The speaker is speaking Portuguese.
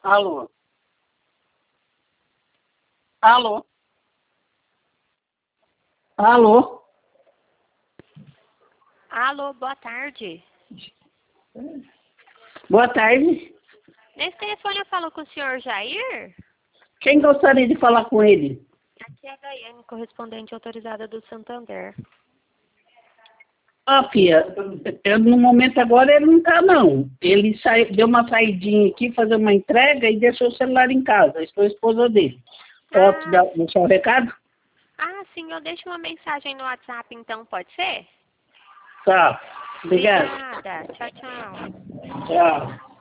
Alô? Alô? Alô? Alô, boa tarde. Boa tarde. Nesse telefone eu falo com o senhor Jair? Quem gostaria de falar com ele? Aqui é a Daiane, correspondente autorizada do Santander. Ah, filha, no momento agora ele não tá, não. Ele deu uma saidinha aqui, fazer uma entrega e deixou o celular em casa. Estou a esposa dele. Posso deixar o recado? Ah, sim, eu deixo uma mensagem no WhatsApp, então, pode ser? Tá. Obrigado. Obrigada. Tchau, tchau. Tchau.